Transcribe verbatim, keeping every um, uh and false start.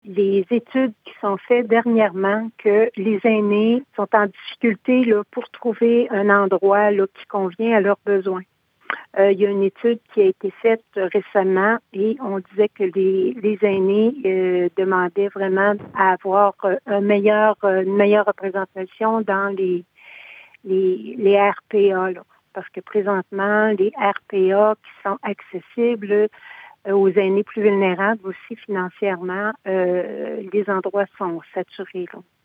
les études qui sont faites dernièrement que les aînés sont en difficulté là, pour trouver un endroit là, qui convient à leurs besoins. Euh, il y a une étude qui a été faite récemment et on disait que les, les aînés euh, demandaient vraiment à avoir euh, un meilleur, euh, une meilleure représentation dans les, les, les R P A. Là. Parce que présentement, les R P A qui sont accessibles euh, aux aînés plus vulnérables aussi financièrement, euh, les endroits sont saturés. Là.